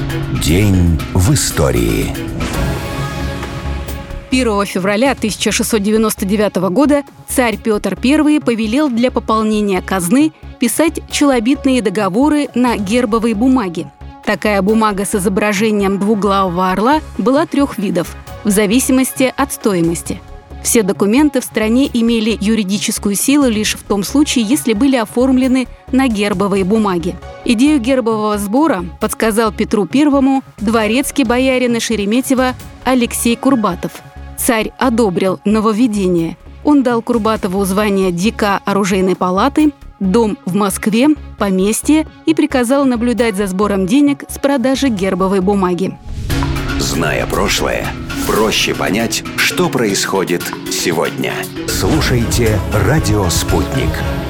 День в истории. 1 февраля 1699 года царь Петр I повелел для пополнения казны писать челобитные договоры на гербовой бумаге. Такая бумага с изображением двуглавого орла была 3 видов, в зависимости от стоимости. Все документы в стране имели юридическую силу лишь в том случае, если были оформлены на гербовой бумаге. Идею гербового сбора подсказал Петру I дворецкий боярина Шереметьева Алексей Курбатов. Царь одобрил нововведение. Он дал Курбатову звание дьяка оружейной палаты, дом в Москве, поместье и приказал наблюдать за сбором денег с продажи гербовой бумаги. Зная прошлое, проще понять, что происходит сегодня. Слушайте «Радио Спутник».